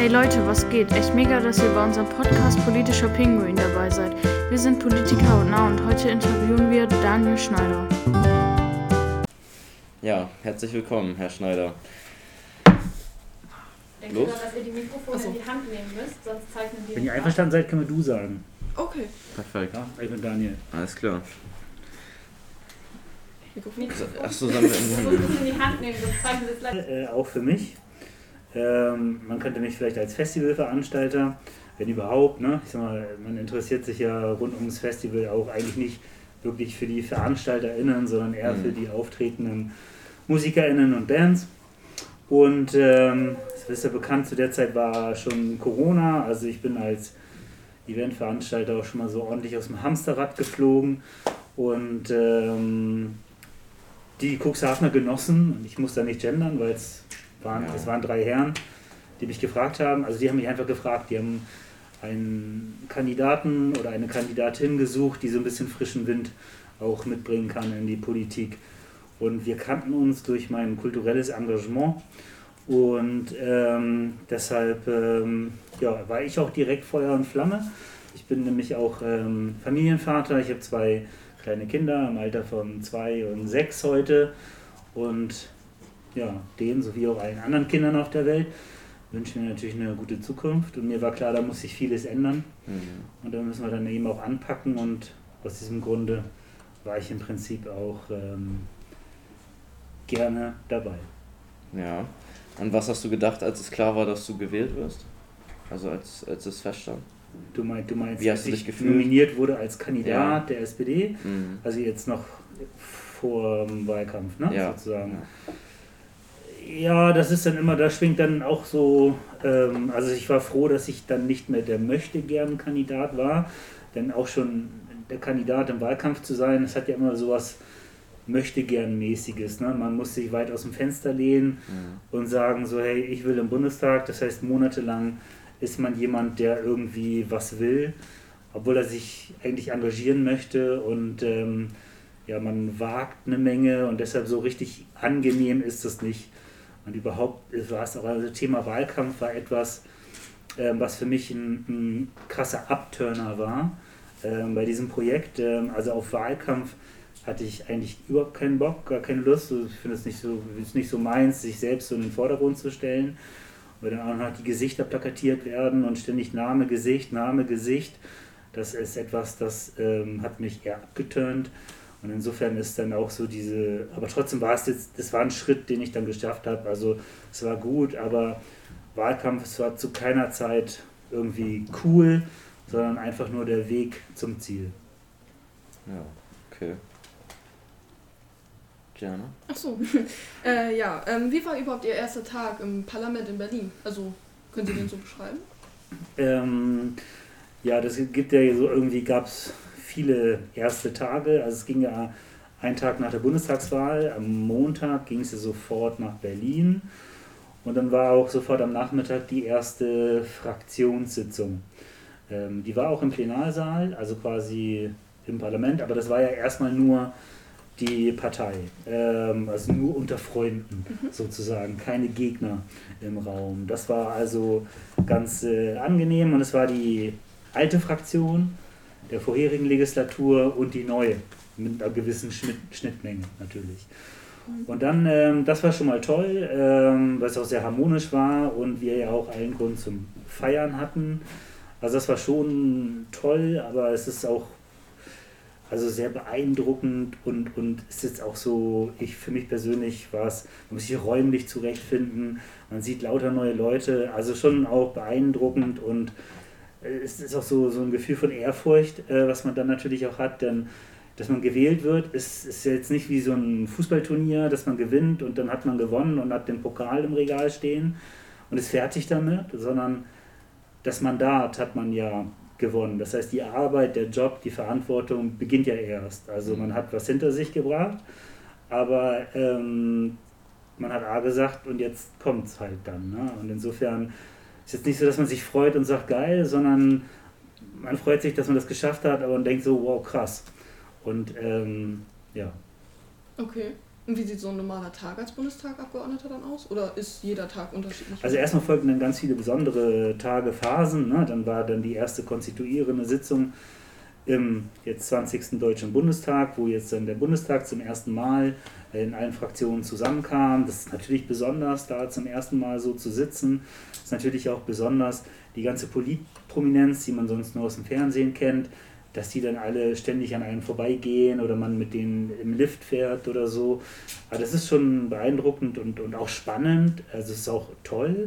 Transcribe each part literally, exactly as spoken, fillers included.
Hey Leute, was geht? Echt mega, dass ihr bei unserem Podcast Politischer Pinguin dabei seid. Wir sind Politiker hautnah und heute interviewen wir Daniel Schneider. Ja, herzlich willkommen, Herr Schneider. Denkt ihr, dass ihr die Mikrofone so in die Hand nehmen müsst, sonst zeichnen wir. Wenn ihr einverstanden seid, können wir du sagen. Okay. Perfekt. Ja, ich bin Daniel. Alles klar. Mikrofon. Achso, sollen wir in die, in die Hand nehmen, sonst zeichnen wir es gleich. Äh, auch für mich. Ähm, man könnte mich vielleicht als Festivalveranstalter, wenn überhaupt, ne? Ich sag mal, man interessiert sich ja rund ums Festival auch eigentlich nicht wirklich für die VeranstalterInnen, sondern eher mhm. für die auftretenden MusikerInnen und Bands. Und ähm, das ist ja bekannt, zu der Zeit war schon Corona, also ich bin als Eventveranstalter auch schon mal so ordentlich aus dem Hamsterrad geflogen und ähm, die Cuxhavener genossen, und ich muss da nicht gendern, weil es waren, ja. es waren drei Herren, die mich gefragt haben, also die haben mich einfach gefragt, die haben einen Kandidaten oder eine Kandidatin gesucht, die so ein bisschen frischen Wind auch mitbringen kann in die Politik. Und wir kannten uns durch mein kulturelles Engagement und ähm, deshalb ähm, ja, war ich auch direkt Feuer und Flamme. Ich bin nämlich auch ähm, Familienvater, ich habe zwei kleine Kinder im Alter von zwei und sechs heute und ja, denen sowie auch allen anderen Kindern auf der Welt wünschen wir natürlich eine gute Zukunft und mir war klar, da muss sich vieles ändern mhm. und da müssen wir dann eben auch anpacken und aus diesem Grunde war ich im Prinzip auch ähm, gerne dabei. Ja, an was hast du gedacht, als es klar war, dass du gewählt wirst? Also als, als es feststand? Du meinst, du meinst, Wie hast dass du dich ich gefühlt? nominiert wurde als Kandidat ja. der S P D, mhm. also jetzt noch vor dem Wahlkampf, ne? Ja. sozusagen. Ja. Ja, das ist dann immer, da schwingt dann auch so, ähm, also ich war froh, dass ich dann nicht mehr der Möchtegern-Kandidat war, denn auch schon der Kandidat im Wahlkampf zu sein, das hat ja immer sowas Möchtegern-mäßiges, ne? Man muss sich weit aus dem Fenster lehnen mhm. und sagen so, hey, ich will im Bundestag, das heißt monatelang ist man jemand, der irgendwie was will, obwohl er sich eigentlich engagieren möchte und ähm, ja, man wagt eine Menge und deshalb so richtig angenehm ist das nicht. Und überhaupt war es auch, also das Thema Wahlkampf war etwas, ähm, was für mich ein, ein krasser Abturner war ähm, bei diesem Projekt. Ähm, also auf Wahlkampf hatte ich eigentlich überhaupt keinen Bock, gar keine Lust. Ich finde es nicht so, ist nicht so meins, sich selbst so in den Vordergrund zu stellen. Weil dann auch noch die Gesichter plakatiert werden und ständig Name, Gesicht, Name, Gesicht. Das ist etwas, das ähm, hat mich eher abgeturnt. Und insofern ist dann auch so diese, aber trotzdem war es jetzt, das war ein Schritt, den ich dann geschafft habe. Also es war gut, aber Wahlkampf, es war zu keiner Zeit irgendwie cool, sondern einfach nur der Weg zum Ziel. Ja, okay. Gerne. Ach so. äh, ja, ähm, wie war überhaupt Ihr erster Tag im Parlament in Berlin? Also, können Sie den so beschreiben? Ähm, ja, das gibt ja so, irgendwie gab es viele erste Tage, also es ging ja einen Tag nach der Bundestagswahl, am Montag ging es ja sofort nach Berlin und dann war auch sofort am Nachmittag die erste Fraktionssitzung. Ähm, die war auch im Plenarsaal, also quasi im Parlament, aber das war ja erstmal nur die Partei, ähm, also nur unter Freunden mhm. sozusagen, keine Gegner im Raum. Das war also ganz äh, angenehm und es war die alte Fraktion der vorherigen Legislatur und die neue, mit einer gewissen Schnitt, Schnittmenge natürlich. Und dann, ähm, das war schon mal toll, ähm, weil es auch sehr harmonisch war und wir ja auch allen Grund zum Feiern hatten. Also das war schon toll, aber es ist auch also sehr beeindruckend und, und es ist auch so, ich für mich persönlich war es, man muss sich räumlich zurechtfinden, man sieht lauter neue Leute, also schon auch beeindruckend und es ist auch so, so ein Gefühl von Ehrfurcht, äh, was man dann natürlich auch hat, denn dass man gewählt wird, ist, ist jetzt nicht wie so ein Fußballturnier, dass man gewinnt und dann hat man gewonnen und hat den Pokal im Regal stehen und ist fertig damit, sondern das Mandat hat man ja gewonnen. Das heißt, die Arbeit, der Job, die Verantwortung beginnt ja erst. Also man hat was hinter sich gebracht, aber ähm, man hat A gesagt und jetzt kommt es halt dann. Ne? Und insofern ist jetzt nicht so, dass man sich freut und sagt, geil, sondern man freut sich, dass man das geschafft hat, aber man denkt so, wow, krass. Und ähm, ja. Okay. Und wie sieht so ein normaler Tag als Bundestagabgeordneter dann aus? Oder ist jeder Tag unterschiedlich? Also erstmal folgten dann ganz viele besondere Tage, Phasen. Ne? Dann war dann die erste konstituierende Sitzung im jetzt zwanzigsten Deutschen Bundestag, wo jetzt dann der Bundestag zum ersten Mal in allen Fraktionen zusammenkam. Das ist natürlich besonders, da zum ersten Mal so zu sitzen. Das ist natürlich auch besonders die ganze Politprominenz, die man sonst nur aus dem Fernsehen kennt, dass die dann alle ständig an einem vorbeigehen oder man mit denen im Lift fährt oder so. Aber das ist schon beeindruckend und, und auch spannend. Also es ist auch toll.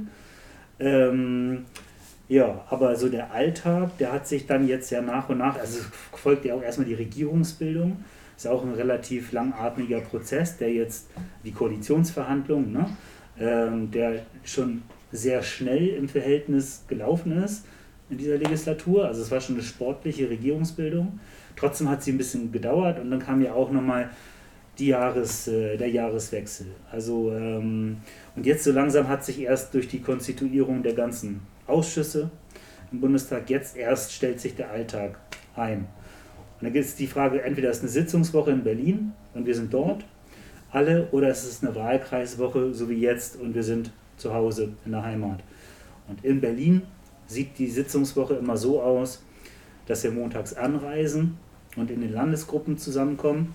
Ähm, ja, aber so der Alltag, der hat sich dann jetzt ja nach und nach, also es folgt ja auch erstmal die Regierungsbildung. Das ist auch ein relativ langatmiger Prozess, der jetzt die Koalitionsverhandlungen, ne, ähm, der schon sehr schnell im Verhältnis gelaufen ist in dieser Legislatur. Also es war schon eine sportliche Regierungsbildung. Trotzdem hat sie ein bisschen gedauert und dann kam ja auch nochmal die Jahres, äh, der Jahreswechsel. Also ähm, und jetzt so langsam hat sich erst durch die Konstituierung der ganzen Ausschüsse im Bundestag, jetzt erst stellt sich der Alltag ein. Und dann gibt es die Frage, entweder ist eine Sitzungswoche in Berlin und wir sind dort alle, oder es ist eine Wahlkreiswoche, so wie jetzt, und wir sind zu Hause in der Heimat. Und in Berlin sieht die Sitzungswoche immer so aus, dass wir montags anreisen und in den Landesgruppen zusammenkommen.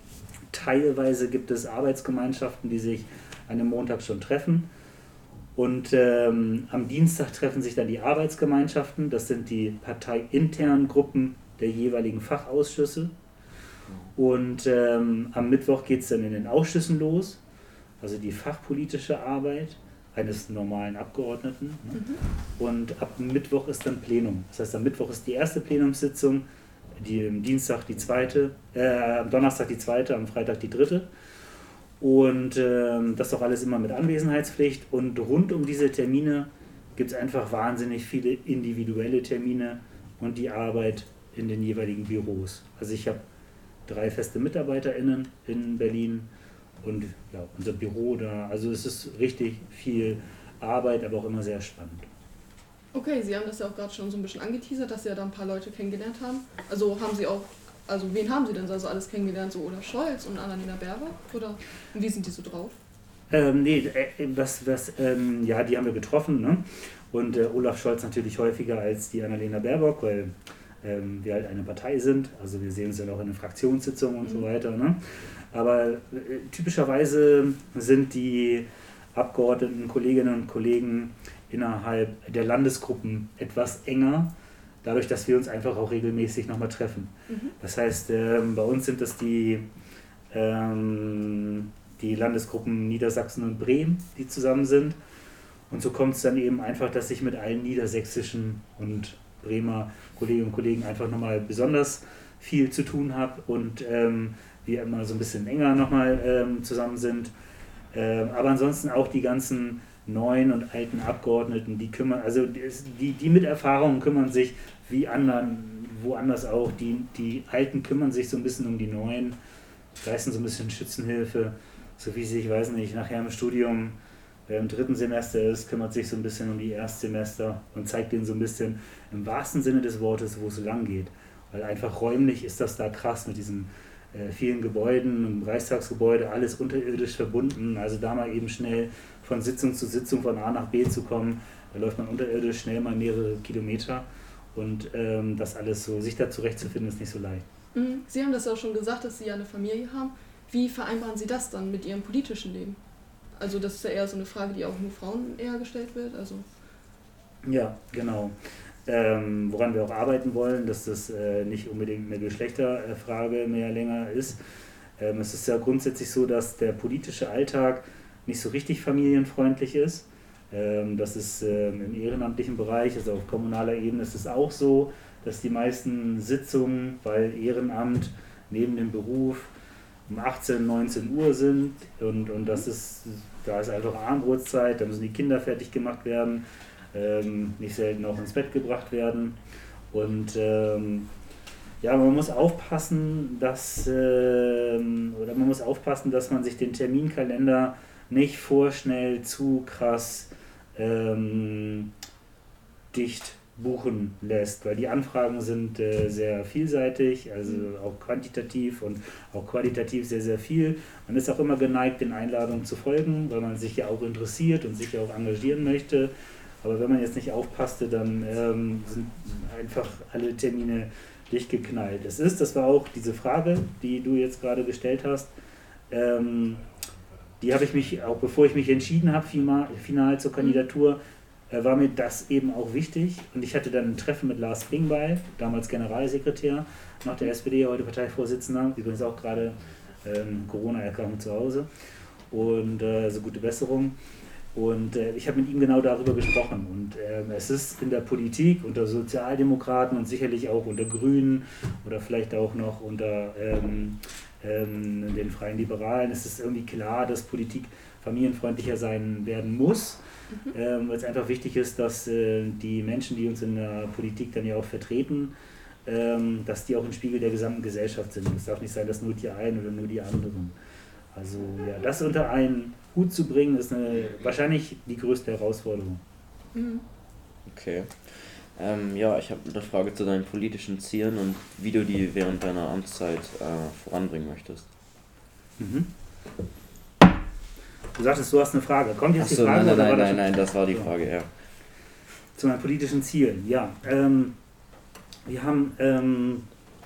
Teilweise gibt es Arbeitsgemeinschaften, die sich an dem Montag schon treffen. Und ähm, am Dienstag treffen sich dann die Arbeitsgemeinschaften. Das sind die parteiinternen Gruppen der jeweiligen Fachausschüsse. Und ähm, am Mittwoch geht es dann in den Ausschüssen los, also die fachpolitische Arbeit eines normalen Abgeordneten. Ne? Mhm. Und ab Mittwoch ist dann Plenum. Das heißt, am Mittwoch ist die erste Plenumssitzung, die, am Dienstag die zweite, äh, am Donnerstag die zweite, am Freitag die dritte. Und ähm, das auch alles immer mit Anwesenheitspflicht. Und rund um diese Termine gibt es einfach wahnsinnig viele individuelle Termine und die Arbeit in den jeweiligen Büros. Also ich habe drei feste MitarbeiterInnen in Berlin und ja, unser Büro da. Also es ist richtig viel Arbeit, aber auch immer sehr spannend. Okay, Sie haben das ja auch gerade schon so ein bisschen angeteasert, dass Sie ja da ein paar Leute kennengelernt haben. Also haben Sie auch, also wen haben Sie denn also alles kennengelernt? So Olaf Scholz und Annalena Baerbock? Oder wie sind die so drauf? Ähm, nee, äh, was, was, ähm, ja, die haben wir getroffen, ne? Und äh, Olaf Scholz natürlich häufiger als die Annalena Baerbock, weil ähm, wir halt eine Partei sind. Also wir sehen uns ja auch in den Fraktionssitzungen und mhm. so weiter, ne? Aber äh, typischerweise sind die Abgeordneten, Kolleginnen und Kollegen innerhalb der Landesgruppen etwas enger, dadurch, dass wir uns einfach auch regelmäßig nochmal treffen. Mhm. Das heißt, ähm, bei uns sind das die, ähm, die Landesgruppen Niedersachsen und Bremen, die zusammen sind. Und so kommt es dann eben einfach, dass ich mit allen niedersächsischen und Bremer Kolleginnen und Kollegen einfach nochmal besonders viel zu tun habe und ähm, wir immer so ein bisschen enger nochmal ähm, zusammen sind. Ähm, aber ansonsten auch die ganzen neuen und alten Abgeordneten, die kümmern, also die, die mit Erfahrung kümmern sich wie anderen, woanders auch, die, die Alten kümmern sich so ein bisschen um die Neuen, leisten so ein bisschen Schützenhilfe, so wie sie, ich weiß nicht, nachher im Studium, wer im dritten Semester ist, kümmert sich so ein bisschen um die Erstsemester und zeigt denen so ein bisschen im wahrsten Sinne des Wortes, wo es lang geht. Weil einfach räumlich ist das da krass mit diesen äh, vielen Gebäuden, im Reichstagsgebäude, alles unterirdisch verbunden, also da mal eben schnell von Sitzung zu Sitzung von A nach B zu kommen, da läuft man unterirdisch schnell mal mehrere Kilometer und ähm, das alles so, sich da zurechtzufinden, ist nicht so leicht. Mhm. Sie haben das ja auch schon gesagt, dass Sie ja eine Familie haben. Wie vereinbaren Sie das dann mit Ihrem politischen Leben? Also das ist ja eher so eine Frage, die auch nur Frauen eher gestellt wird. Also ja, genau. Ähm, woran wir auch arbeiten wollen, dass das äh, nicht unbedingt eine Geschlechterfrage mehr länger ist. Ähm, es ist ja grundsätzlich so, dass der politische Alltag nicht so richtig familienfreundlich ist. Ähm, das ist ähm, im ehrenamtlichen Bereich, also auf kommunaler Ebene ist es auch so, dass die meisten Sitzungen, weil Ehrenamt neben dem Beruf um achtzehn, neunzehn Uhr sind und, und das ist, da ist einfach Armbrotszeit, da müssen die Kinder fertig gemacht werden, ähm, nicht selten auch ins Bett gebracht werden und ähm, ja, man muss aufpassen, dass ähm, oder man muss aufpassen, dass man sich den Terminkalender nicht vorschnell zu krass ähm, dicht buchen lässt, weil die Anfragen sind äh, sehr vielseitig, also auch quantitativ und auch qualitativ sehr, sehr viel. Man ist auch immer geneigt, den Einladungen zu folgen, weil man sich ja auch interessiert und sich ja auch engagieren möchte. Aber wenn man jetzt nicht aufpasste, dann ähm, sind einfach alle Termine dicht geknallt. Es ist, das war auch diese Frage, die du jetzt gerade gestellt hast, ähm, die habe ich mich, auch bevor ich mich entschieden habe, final, final zur Kandidatur, äh, war mir das eben auch wichtig. Und ich hatte dann ein Treffen mit Lars Klingbeil, damals Generalsekretär, nach der S P D, heute Parteivorsitzender, übrigens auch gerade ähm, Corona-Erkrankung zu Hause. Und äh, also gute Besserung. Und äh, ich habe mit ihm genau darüber gesprochen. Und äh, es ist in der Politik unter Sozialdemokraten und sicherlich auch unter Grünen oder vielleicht auch noch unter ähm, ähm, den Freien Liberalen, es ist irgendwie klar, dass Politik familienfreundlicher sein werden muss. Mhm. Ähm, weil es einfach wichtig ist, dass äh, die Menschen, die uns in der Politik dann ja auch vertreten, ähm, dass die auch ein Spiegel der gesamten Gesellschaft sind. Es darf nicht sein, dass nur die einen oder nur die anderen. Also ja, das unter einen Hut zu bringen, ist eine, wahrscheinlich die größte Herausforderung. Mhm. Okay. Ähm, ja, ich habe eine Frage zu deinen politischen Zielen und wie du die während deiner Amtszeit äh, voranbringen möchtest. Mhm. Du sagtest, du hast eine Frage. Kommt jetzt Achso, die Frage? nein, oder nein, war nein, das nein, nein, das war die Frage, ja. Zu meinen politischen Zielen, ja. Ähm, wir haben, ähm,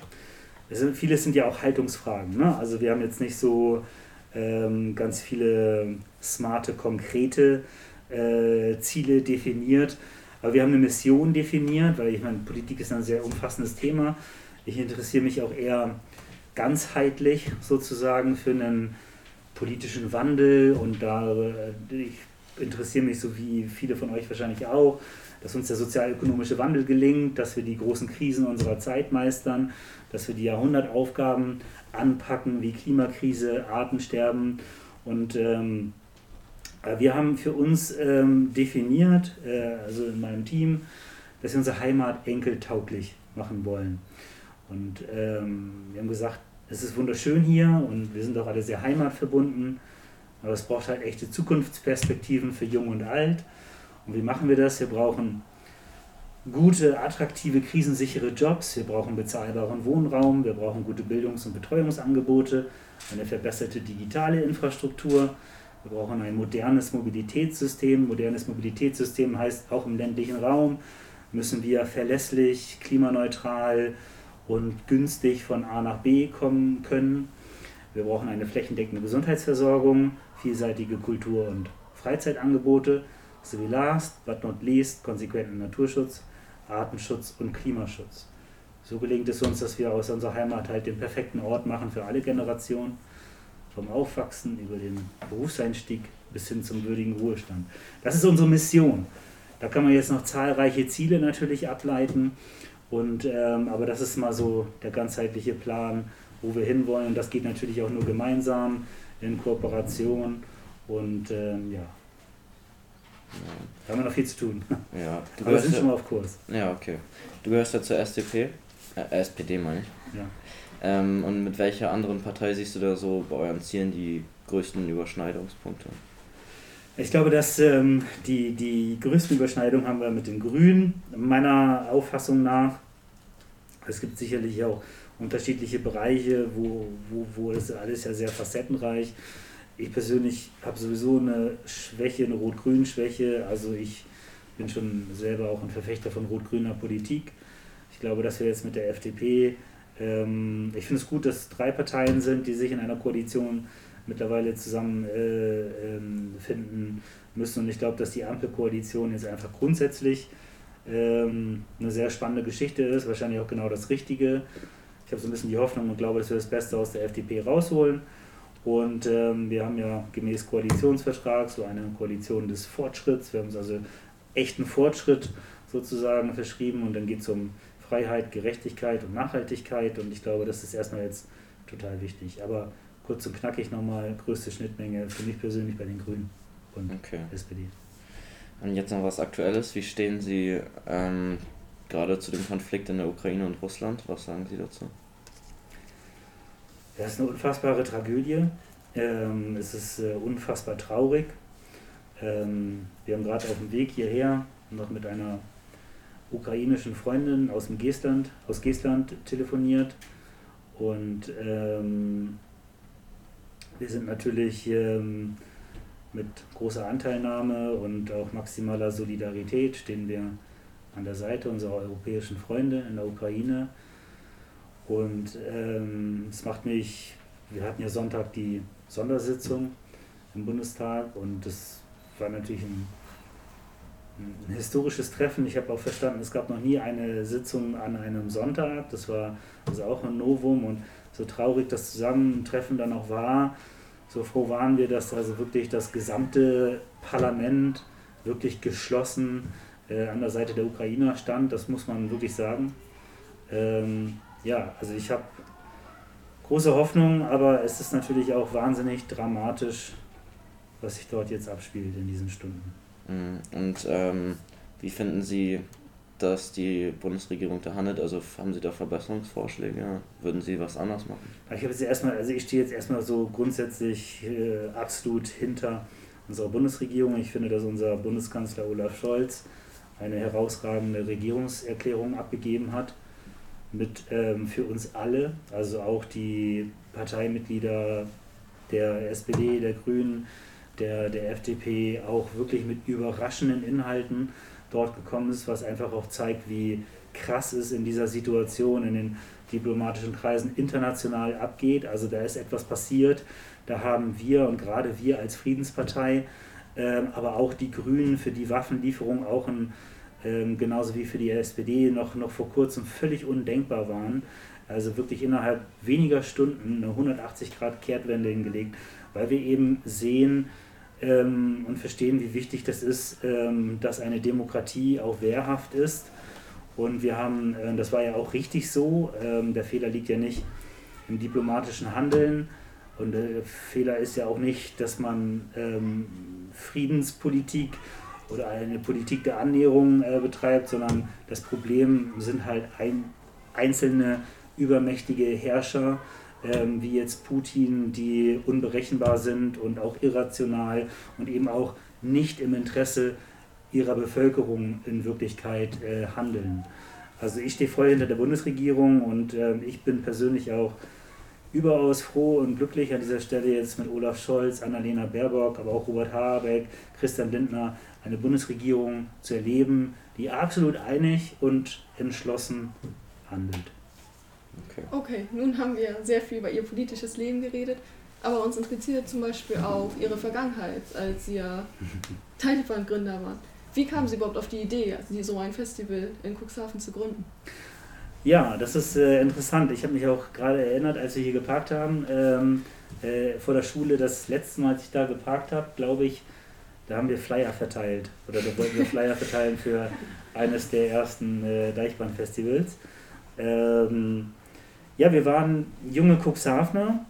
es sind, vieles sind ja auch Haltungsfragen, ne? Also wir haben jetzt nicht so ähm, ganz viele smarte, konkrete äh, Ziele definiert, aber wir haben eine Mission definiert, weil ich meine, Politik ist ein sehr umfassendes Thema. Ich interessiere mich auch eher ganzheitlich sozusagen für einen politischen Wandel und da äh, ich interessiere mich, so wie viele von euch wahrscheinlich auch, dass uns der sozialökonomische Wandel gelingt, dass wir die großen Krisen unserer Zeit meistern, dass wir die Jahrhundertaufgaben anpacken, wie Klimakrise, Artensterben. Und ähm, wir haben für uns ähm, definiert, äh, also in meinem Team, dass wir unsere Heimat enkeltauglich machen wollen. Und ähm, wir haben gesagt, es ist wunderschön hier und wir sind auch alle sehr heimatverbunden, aber es braucht halt echte Zukunftsperspektiven für Jung und Alt. Und wie machen wir das? Wir brauchen gute, attraktive, krisensichere Jobs, wir brauchen bezahlbaren Wohnraum, wir brauchen gute Bildungs- und Betreuungsangebote, eine verbesserte digitale Infrastruktur, wir brauchen ein modernes Mobilitätssystem. Modernes Mobilitätssystem heißt, auch im ländlichen Raum müssen wir verlässlich, klimaneutral und günstig von A nach B kommen können. Wir brauchen eine flächendeckende Gesundheitsversorgung, vielseitige Kultur- und Freizeitangebote, sowie last but not least konsequenten Naturschutz, Artenschutz und Klimaschutz. So gelingt es uns, dass wir aus unserer Heimat halt den perfekten Ort machen für alle Generationen, vom Aufwachsen über den Berufseinstieg bis hin zum würdigen Ruhestand. Das ist unsere Mission. Da kann man jetzt noch zahlreiche Ziele natürlich ableiten, und, ähm, aber das ist mal so der ganzheitliche Plan, wo wir hinwollen. Und das geht natürlich auch nur gemeinsam, in Kooperation und ähm, ja. Ja. Da haben wir noch viel zu tun. Ja, du aber wir sind ja, schon mal auf Kurs. Ja, okay. Du gehörst ja zur S D P, äh, S P D meine ich. Ja. Ähm, und mit welcher anderen Partei siehst du da so bei euren Zielen die größten Überschneidungspunkte? Ich glaube, dass ähm, die, die größte Überschneidung haben wir mit den Grünen, meiner Auffassung nach. Es gibt sicherlich auch unterschiedliche Bereiche, wo, wo, wo das alles ja sehr facettenreich. Ich persönlich habe sowieso eine Schwäche, eine Rot-Grün-Schwäche. Also ich bin schon selber auch ein Verfechter von rot-grüner Politik. Ich glaube, dass wir jetzt mit der F D P, ähm, ich finde es gut, dass es drei Parteien sind, die sich in einer Koalition mittlerweile zusammen äh, ähm, finden müssen. Und ich glaube, dass die Ampelkoalition jetzt einfach grundsätzlich ähm, eine sehr spannende Geschichte ist, wahrscheinlich auch genau das Richtige. Ich habe so ein bisschen die Hoffnung und glaube, dass wir das Beste aus der F D P rausholen. Und ähm, wir haben ja gemäß Koalitionsvertrag so eine Koalition des Fortschritts. Wir haben uns also echten Fortschritt sozusagen verschrieben und dann geht es um Freiheit, Gerechtigkeit und Nachhaltigkeit und ich glaube, das ist erstmal jetzt total wichtig. Aber kurz und knackig nochmal, größte Schnittmenge für mich persönlich bei den Grünen und okay. S P D. Und jetzt noch was Aktuelles. Wie stehen Sie ähm, gerade zu dem Konflikt in der Ukraine und Russland? Was sagen Sie dazu? Das ist eine unfassbare Tragödie. Ähm, es ist äh, unfassbar traurig. Ähm, wir haben gerade auf dem Weg hierher noch mit einer ukrainischen Freundin aus dem Geestland, aus Geestland telefoniert und ähm, wir sind natürlich ähm, mit großer Anteilnahme und auch maximaler Solidarität stehen wir an der Seite unserer europäischen Freunde in der Ukraine. Und ähm, es macht mich, wir hatten ja Sonntag die Sondersitzung im Bundestag und das war natürlich ein, ein historisches Treffen. Ich habe auch verstanden, es gab noch nie eine Sitzung an einem Sonntag. Das war also auch ein Novum und so traurig das Zusammentreffen dann auch war. So froh waren wir, dass also wirklich das gesamte Parlament wirklich geschlossen äh, an der Seite der Ukrainer stand. Das muss man wirklich sagen. Ähm, ja, also ich habe große Hoffnung, aber es ist natürlich auch wahnsinnig dramatisch, was sich dort jetzt abspielt in diesen Stunden. Und ähm, wie finden Sie, dass die Bundesregierung da handelt? Also haben Sie da Verbesserungsvorschläge? Würden Sie was anders machen? Ich habe jetzt erstmal, also ich stehe jetzt erstmal so grundsätzlich äh, absolut hinter unserer Bundesregierung. Ich finde, dass unser Bundeskanzler Olaf Scholz eine herausragende Regierungserklärung abgegeben hat mit ähm, für uns alle, also auch die Parteimitglieder der S P D, der Grünen, der, der F D P, auch wirklich mit überraschenden Inhalten dort gekommen ist, was einfach auch zeigt, wie krass es in dieser Situation in den diplomatischen Kreisen international abgeht. Also da ist etwas passiert, da haben wir und gerade wir als Friedenspartei, ähm, aber auch die Grünen für die Waffenlieferung auch ein, ähm, genauso wie für die S P D noch, noch vor kurzem völlig undenkbar waren. Also wirklich innerhalb weniger Stunden eine hundertachtzig Grad Kehrtwende hingelegt, weil wir eben sehen, Ähm, und verstehen, wie wichtig das ist, ähm, dass eine Demokratie auch wehrhaft ist. Und wir haben, äh, das war ja auch richtig so, ähm, der Fehler liegt ja nicht im diplomatischen Handeln und der Fehler ist ja auch nicht, dass man ähm, Friedenspolitik oder eine Politik der Annäherung äh, betreibt, sondern das Problem sind halt ein, einzelne übermächtige Herrscher, Ähm, wie jetzt Putin, die unberechenbar sind und auch irrational und eben auch nicht im Interesse ihrer Bevölkerung in Wirklichkeit äh, handeln. Also ich stehe voll hinter der Bundesregierung und äh, ich bin persönlich auch überaus froh und glücklich an dieser Stelle jetzt mit Olaf Scholz, Annalena Baerbock, aber auch Robert Habeck, Christian Lindner eine Bundesregierung zu erleben, die absolut einig und entschlossen handelt. Okay. okay, nun haben wir sehr viel über Ihr politisches Leben geredet, aber uns interessiert zum Beispiel auch Ihre Vergangenheit, als Sie ja Taliban-Gründer waren. Wie kamen Sie überhaupt auf die Idee, also so ein Festival in Cuxhaven zu gründen? Ja, das ist äh, interessant. Ich habe mich auch gerade erinnert, als wir hier geparkt haben, ähm, äh, vor der Schule, das letzte Mal, als ich da geparkt habe, glaube ich, da haben wir Flyer verteilt. Oder da wollten wir Flyer verteilen für eines der ersten äh, Deichbrand-Festivals. Ähm, ja, wir waren junge Cuxhavener,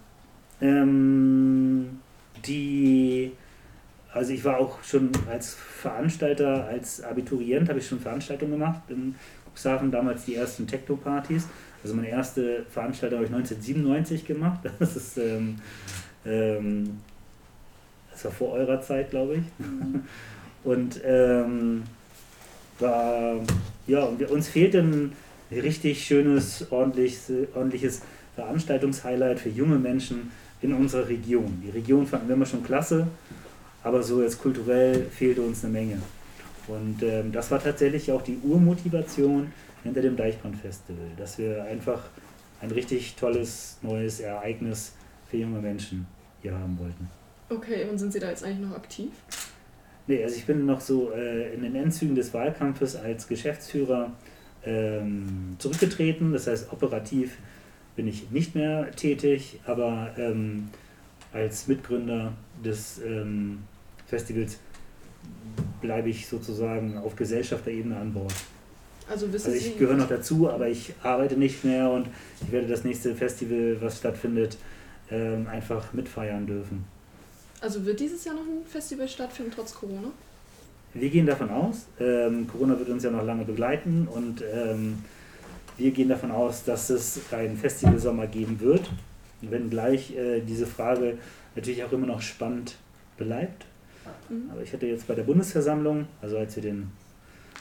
ähm, die, also ich war auch schon als Veranstalter, als Abiturient habe ich schon Veranstaltungen gemacht in Cuxhaven, damals die ersten Techno-Partys. Also meine erste Veranstaltung habe ich neunzehnhundertsiebenundneunzig gemacht. Das ist, ähm, ähm, das war vor eurer Zeit, glaube ich. Und ähm, war, ja, und wir, uns fehlte ein richtig schönes, ordentliches, ordentliches Veranstaltungshighlight für junge Menschen in unserer Region. Die Region fanden wir immer schon klasse, aber so jetzt kulturell fehlte uns eine Menge. Und ähm, das war tatsächlich auch die Urmotivation hinter dem Deichbrand-Festival, dass wir einfach ein richtig tolles, neues Ereignis für junge Menschen hier haben wollten. Okay, und sind Sie da jetzt eigentlich noch aktiv? Nee, also ich bin noch so äh, in den Endzügen des Wahlkampfes als Geschäftsführer ähm, zurückgetreten. Das heißt, operativ bin ich nicht mehr tätig, aber ähm, als Mitgründer des ähm, Festivals bleibe ich sozusagen auf Gesellschafterebene an Bord. Also, wissen also ich Sie, gehöre noch dazu, aber ich arbeite nicht mehr und ich werde das nächste Festival, was stattfindet, ähm, einfach mitfeiern dürfen. Also wird dieses Jahr noch ein Festival stattfinden, trotz Corona? Wir gehen davon aus, ähm, Corona wird uns ja noch lange begleiten und ähm, wir gehen davon aus, dass es einen Festivalsommer geben wird, wenngleich äh, diese Frage natürlich auch immer noch spannend bleibt. Mhm. Aber ich hatte jetzt bei der Bundesversammlung, also als wir den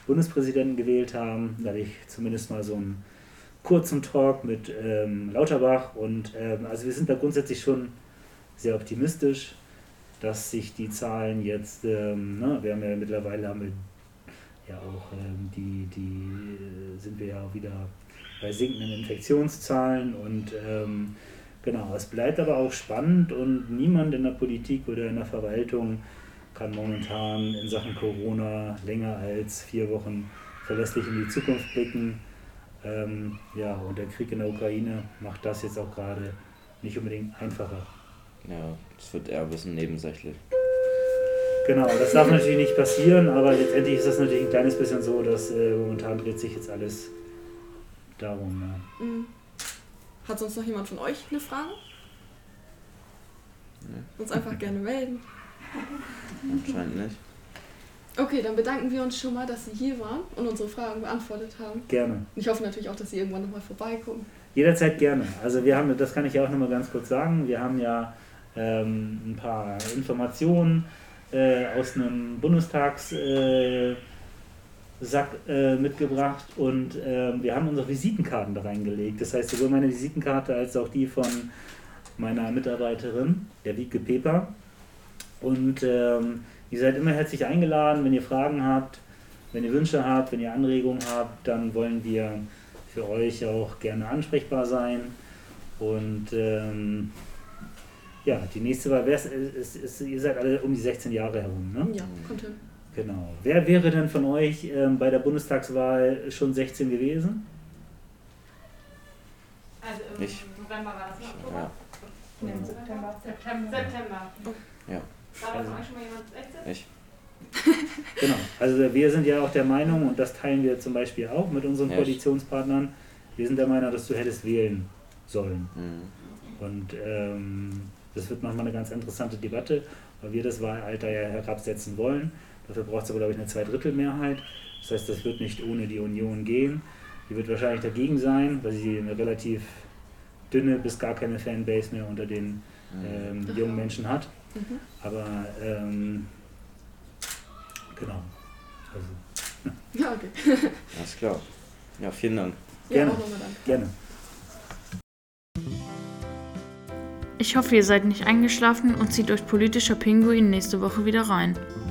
Bundespräsidenten gewählt haben. Da hatte ich zumindest mal so einen kurzen Talk mit ähm, Lauterbach. Und ähm, also wir sind da grundsätzlich schon sehr optimistisch, dass sich die Zahlen jetzt, ähm, ne, wir haben ja mittlerweile haben wir ja auch ähm, die, die sind wir ja auch wieder bei sinkenden Infektionszahlen und ähm, genau, es bleibt aber auch spannend und niemand in der Politik oder in der Verwaltung kann momentan in Sachen Corona länger als vier Wochen verlässlich in die Zukunft blicken. Ähm, ja, und der Krieg in der Ukraine macht das jetzt auch gerade nicht unbedingt einfacher. Ja, es wird eher ein bisschen nebensächlich. Genau, das darf natürlich nicht passieren, aber letztendlich ist das natürlich ein kleines bisschen so, dass äh, momentan dreht sich jetzt alles darum. Ja. Mhm. Hat sonst noch jemand von euch eine Frage? Nee. Uns einfach gerne melden. Anscheinend nicht. Okay, dann bedanken wir uns schon mal, dass Sie hier waren und unsere Fragen beantwortet haben. Gerne. Ich hoffe natürlich auch, dass Sie irgendwann nochmal vorbeikommen. Jederzeit gerne. Also wir haben, das kann ich ja auch nochmal ganz kurz sagen, wir haben ja ähm, ein paar Informationen äh, aus einem Bundestagssack äh, äh, mitgebracht und äh, wir haben unsere Visitenkarten da reingelegt. Das heißt, sowohl meine Visitenkarte als auch die von meiner Mitarbeiterin, der Wiebke Peper. Und ähm, ihr seid immer herzlich eingeladen, wenn ihr Fragen habt, wenn ihr Wünsche habt, wenn ihr Anregungen habt, dann wollen wir für euch auch gerne ansprechbar sein. Und ähm, ja, die nächste Wahl, wer ist, ist, ist, ihr seid alle um die sechzehn Jahre herum, ne? Ja, kommt hin. Genau. Wer wäre denn von euch ähm, bei der Bundestagswahl schon sechzehn gewesen? Also im ich. November war das, ne? Oktober? Ja. Nee, im September. September. September. Ja. War da von euch schon mal jemand sechzehn? Ich. Genau, also wir sind ja auch der Meinung, und das teilen wir zum Beispiel auch mit unseren ja, Koalitionspartnern, wir sind der Meinung, dass du hättest wählen sollen. Mhm. Und ähm, das wird nochmal eine ganz interessante Debatte, weil wir das Wahlalter ja herabsetzen wollen. Dafür braucht es aber, glaube ich, eine Zweidrittelmehrheit. Das heißt, das wird nicht ohne die Union gehen. Die wird wahrscheinlich dagegen sein, weil sie eine relativ dünne bis gar keine Fanbase mehr unter den ähm, jungen Menschen hat. Mhm. Aber ähm, genau. Also. Ja, okay. Alles klar. Ja, vielen Dank. Gerne. Ja, auch nochmal Dank. Gerne. Ich hoffe, ihr seid nicht eingeschlafen und zieht euch politischer Pinguin nächste Woche wieder rein.